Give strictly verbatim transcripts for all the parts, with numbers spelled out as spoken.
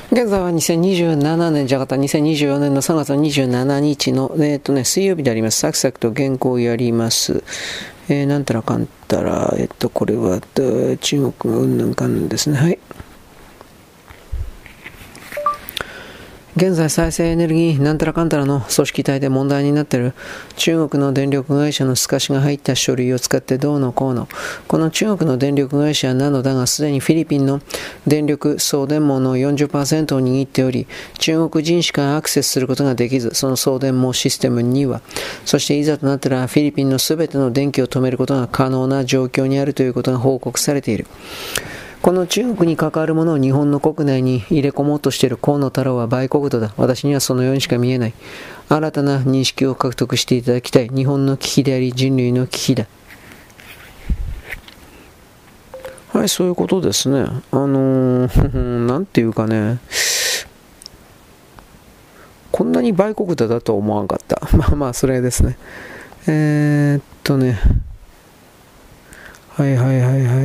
現在はにせんにじゅうななねんじゃなかったにせんにじゅうよねんのさんがつのにじゅうしちにちの、えーとね、水曜日であります。サクサクと原稿をやります。えー、なんたらかんたら、えっと、これは中国がうんぬんかんぬんですね。はい。現在再生エネルギーなんたらかんたらの組織体で問題になっている中国の電力会社の透かしが入った書類を使ってどうのこうの。この中国の電力会社なのだが、すでにフィリピンの電力送電網の よんじゅっパーセント を握っており、中国人しかアクセスすることができず、その送電網システムには、そしていざとなったらフィリピンのすべての電気を止めることが可能な状況にあるということが報告されている。この中国に関わるものを日本の国内に入れ込もうとしている河野太郎は売国奴だ。私にはそのようにしか見えない。新たな認識を獲得していただきたい。日本の危機であり人類の危機だ。はい、そういうことですね。あのー、なんていうかね、こんなに売国奴だとは思わんかった。まあまあ、それですね。えー、っとね、はいはいはいはい。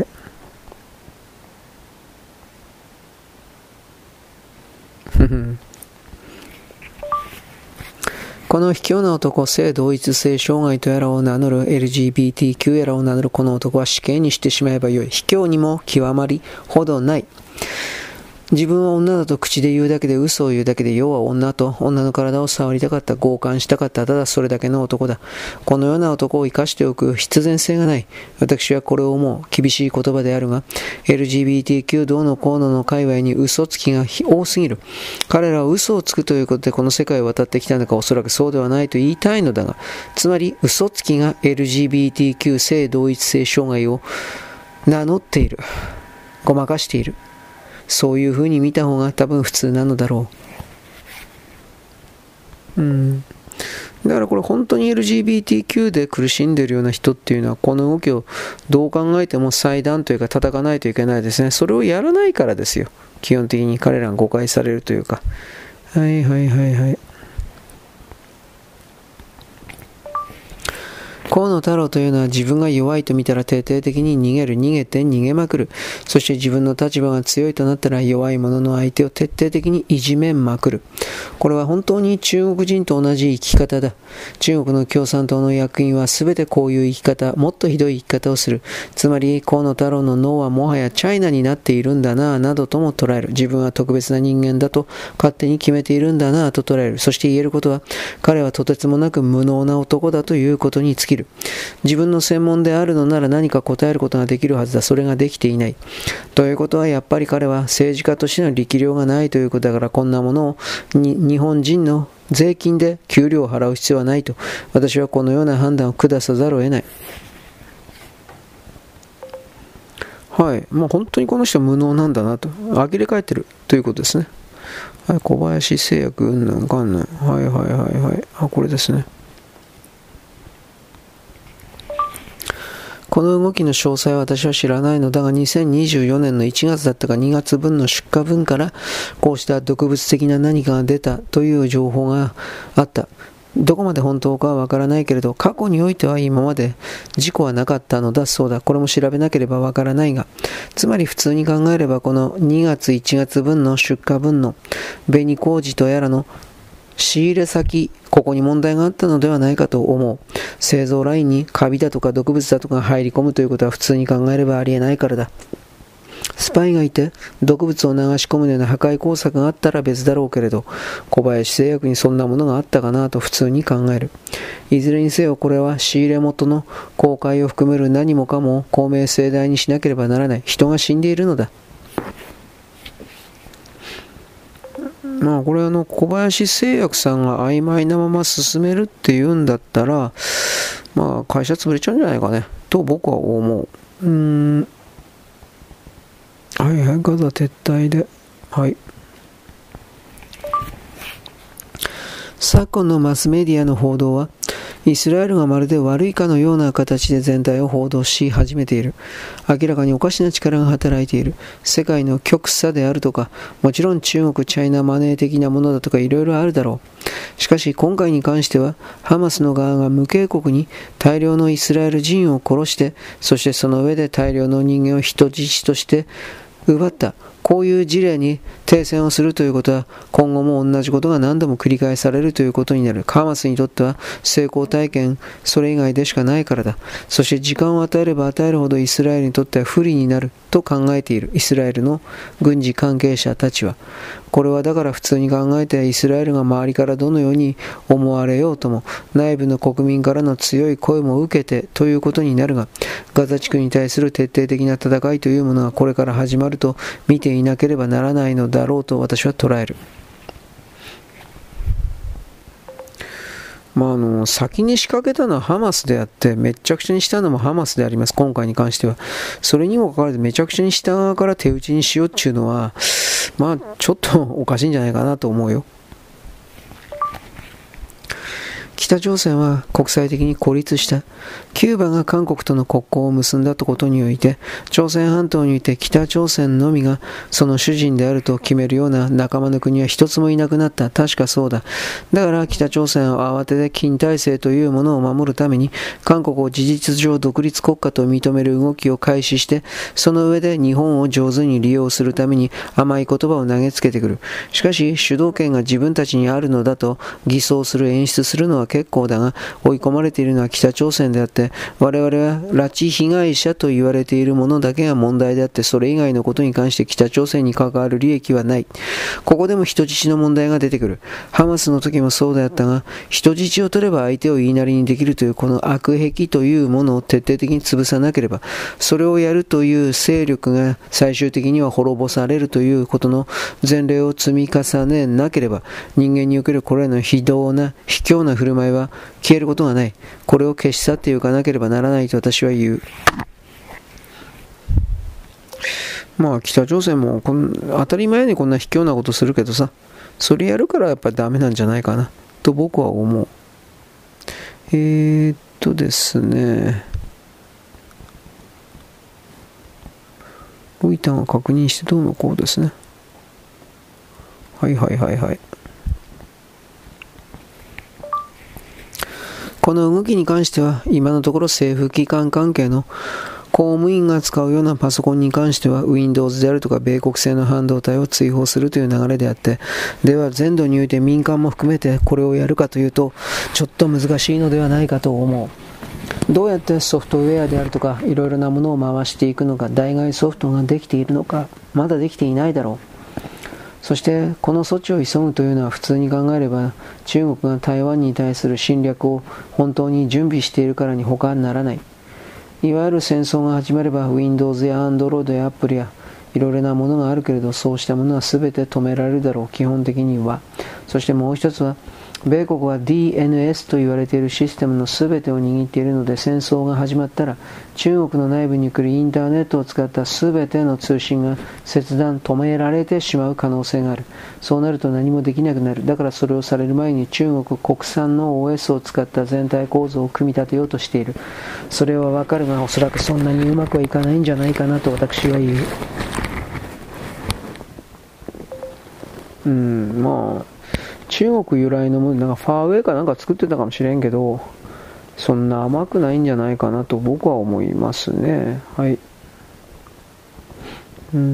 この卑怯な男、性同一性障害とやらを名乗る エルジービーティーキュー やらを名乗るこの男は死刑にしてしまえばよい。卑怯にも極まりほどない。自分は女だと口で言うだけで嘘を言うだけで、要は女と女の体を触りたかった、強姦したかった、ただそれだけの男だ。このような男を生かしておく必然性がない。私はこれを思う。厳しい言葉であるが、エルジービーティーキュー どうのこうのの界隈に嘘つきが多すぎる。彼らは嘘をつくということでこの世界を渡ってきたのか、おそらくそうではないと言いたいのだが、つまり嘘つきが エルジービーティーキュー 性同一性障害を名乗っている。ごまかしている。そういう風に見た方が多分普通なのだろう。うん。だからこれ本当に エルジービーティーキュー で苦しんでいるような人っていうのは、この動きをどう考えても裁断というか叩かないといけないですね。それをやらないからですよ。基本的に彼らが誤解されるというか。はいはいはいはい。河野太郎というのは自分が弱いと見たら徹底的に逃げる、逃げて逃げまくる。そして自分の立場が強いとなったら弱い者の相手を徹底的にいじめまくる。これは本当に中国人と同じ生き方だ。中国の共産党の役員は全てこういう生き方、もっとひどい生き方をする。つまり河野太郎の脳はもはやチャイナになっているんだなぁなどとも捉える。自分は特別な人間だと勝手に決めているんだなぁと捉える。そして言えることは、彼はとてつもなく無能な男だということに尽きる。自分の専門であるのなら何か答えることができるはずだ。それができていない。ということはやっぱり彼は政治家としての力量がないということだから、こんなものをに日本人の税金で給料を払う必要はないと、私はこのような判断を下さざるを得ない。はい。まあ本当にこの人は無能なんだなと。呆れ返ってるということですね。はい。小林製薬うんぬんかんぬん。はいはいはいはい。あ、これですね。この動きの詳細は私は知らないのだが、にせんにじゅうよねんのいちがつだったかにがつぶんの出荷分からこうした毒物的な何かが出たという情報があった。どこまで本当かはわからないけれど、過去においては今まで事故はなかったのだそうだ。これも調べなければわからないが、つまり普通に考えればこのにがついちがつぶんの出荷分の紅麹とやらの仕入れ先、ここに問題があったのではないかと思う。製造ラインにカビだとか毒物だとか入り込むということは普通に考えればありえないからだ。スパイがいて毒物を流し込むような破壊工作があったら別だろうけれど、小林製薬にそんなものがあったかなと普通に考える。いずれにせよこれは仕入れ元の公開を含める何もかも公明正大にしなければならない。人が死んでいるのだ。まあこれあの小林製薬さんが曖昧なまま進めるっていうんだったら、まあ会社潰れちゃうんじゃないかねと僕は思う。うーん。はいはい、ガザ撤退で。はい。昨今のマスメディアの報道は、イスラエルがまるで悪いかのような形で全体を報道し始めている。明らかにおかしな力が働いている。世界の極左であるとか、もちろん中国、チャイナマネー的なものだとかいろいろあるだろう。しかし今回に関しては、ハマスの側が無警告に大量のイスラエル人を殺して、そしてその上で大量の人間を人質として奪った。 こういう事例に停戦をするということは、今後も同じことが何度も繰り返されるということになる。ハマスにとっては成功体験、それ以外でしかないからだ。そして時間を与えれば与えるほどイスラエルにとっては不利になると考えているイスラエルの軍事関係者たちは。これはだから普通に考えてイスラエルが周りからどのように思われようとも、内部の国民からの強い声も受けてということになるが、ガザ地区に対する徹底的な戦いというものがこれから始まると見ていなければならないのだろうと私は捉える。まあ、あの先に仕掛けたのはハマスであって、めちゃくちゃにしたのもハマスであります、今回に関しては。それにもかかわらずめちゃくちゃにした側から手打ちにしようっていうのは、まあちょっとおかしいんじゃないかなと思うよ。北朝鮮は国際的に孤立した。キューバが韓国との国交を結んだことにおいて、朝鮮半島において北朝鮮のみがその主人であると決めるような仲間の国は一つもいなくなった。確かそうだ。だから北朝鮮は慌てて金体制というものを守るために、韓国を事実上独立国家と認める動きを開始して、その上で日本を上手に利用するために甘い言葉を投げつけてくる。しかし主導権が自分たちにあるのだと偽装する演出するのは結構だが、追い込まれているのは北朝鮮であって、我々は拉致被害者と言われているものだけが問題であって、それ以外のことに関して北朝鮮に関わる利益はない。ここでも人質の問題が出てくる。ハマスの時もそうであったが、人質を取れば相手を言いなりにできるというこの悪癖というものを徹底的に潰さなければ、それをやるという勢力が最終的には滅ぼされるということの前例を積み重ねなければ、人間におけるこれらの非道な卑怯な振る舞いは消えることがない。これを消し去っていかなければならないと私は言う。まあ北朝鮮もこん当たり前にこんな卑怯なことするけどさ、それやるからやっぱりダメなんじゃないかなと僕は思う。えーっとですねロイターが確認してどうのこうですね。はいはいはいはい。この動きに関しては今のところ政府機関関係の公務員が使うようなパソコンに関しては Windows であるとか米国製の半導体を追放するという流れであって、では全土において民間も含めてこれをやるかというとちょっと難しいのではないかと思う。どうやってソフトウェアであるとかいろいろなものを回していくのか、代替ソフトができているのか、まだできていないだろう。そしてこの措置を急ぐというのは普通に考えれば中国が台湾に対する侵略を本当に準備しているからに他にならない。いわゆる戦争が始まれば Windows や Android や Apple やいろいろなものがあるけれど、そうしたものは全て止められるだろう、基本的には。そしてもう一つは米国は ディーエヌエス と言われているシステムの全てを握っているので、戦争が始まったら中国の内部に来るインターネットを使った全ての通信が切断止められてしまう可能性がある。そうなると何もできなくなる。だからそれをされる前に中国国産の オーエス を使った全体構造を組み立てようとしている。それはわかるが、おそらくそんなにうまくはいかないんじゃないかなと私は言う。うん、まあ中国由来のもの、なんかファーウェイかなんか作ってたかもしれんけど、そんな甘くないんじゃないかなと僕は思いますね。はい。うん。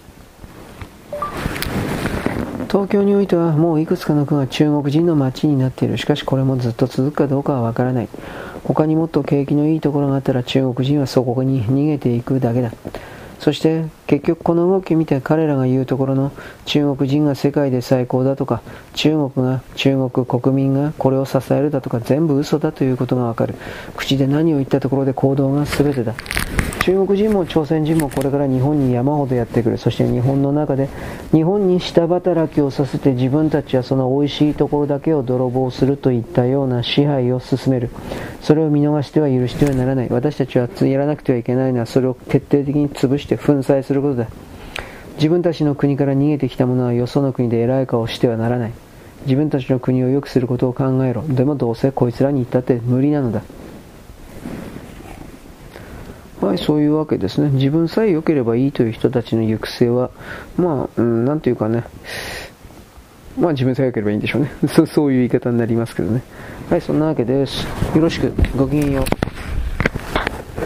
東京においてはもういくつかの区が中国人の街になっている。しかしこれもずっと続くかどうかはわからない。他にもっと景気のいいところがあったら中国人はそこに逃げていくだけだ。そして結局この動きを見て彼らが言うところの中国人が世界で最高だとか、中国が中国国民がこれを支えるだとか、全部嘘だということがわかる。口で何を言ったところで行動が全てだ。中国人も朝鮮人もこれから日本に山ほどやってくる。そして日本の中で日本に下働きをさせて自分たちはその美味しいところだけを泥棒するといったような支配を進める。それを見逃しては許してはならない。私たちはやらなくてはいけないのはそれを徹底的に潰して粉砕することだ。自分たちの国から逃げてきた者はよその国で偉い顔をしてはならない。自分たちの国を良くすることを考えろ。でもどうせこいつらに言ったって無理なのだ。はい、そういうわけですね。自分さえ良ければいいという人たちの行く末は、まあ、うん、なんていうかね、まあ自分さえ良ければいいんでしょうね。そう、そういう言い方になりますけどね。はい、そんなわけです。よろしく、ごきげんよう。